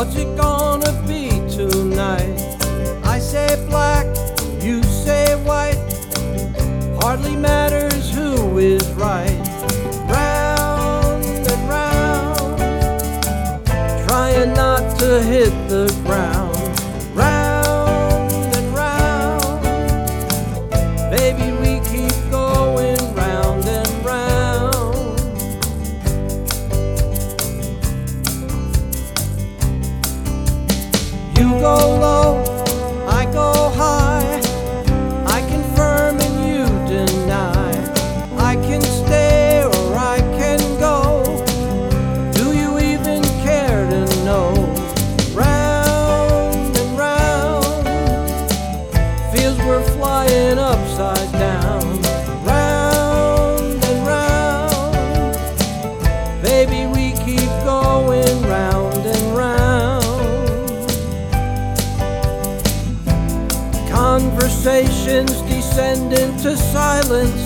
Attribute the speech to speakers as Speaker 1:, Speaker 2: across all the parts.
Speaker 1: What's it gonna be tonight? I say black, you say white. Hardly matters who is right. Round and round, trying not to hit the ground. Round and round, baby, we keep going round and round. You go low, I go high. I confirm and you deny. I can stay or I can go. Do you even care to know? Round and round, feels we're flying upside down. Round and round, baby, we keep going round and round. Conversations descend into silence.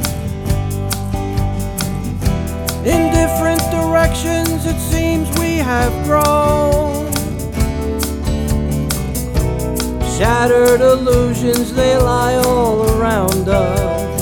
Speaker 1: In different directions it seems we have grown. Shattered illusions, they lie all around us.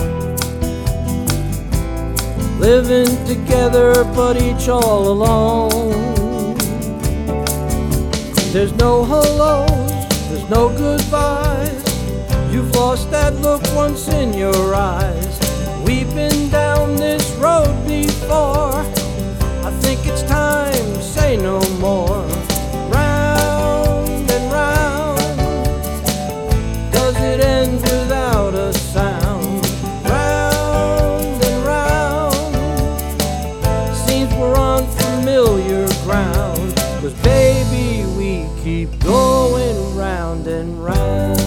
Speaker 1: Living together but each all alone. There's no hellos, there's no goodbyes. You've lost that look once in your eyes. We've been down this road before. I think it's time to say no more. Round and round, does it end without a sound? Round and round, seems we're on familiar ground. 'Cause baby, we keep going round and round.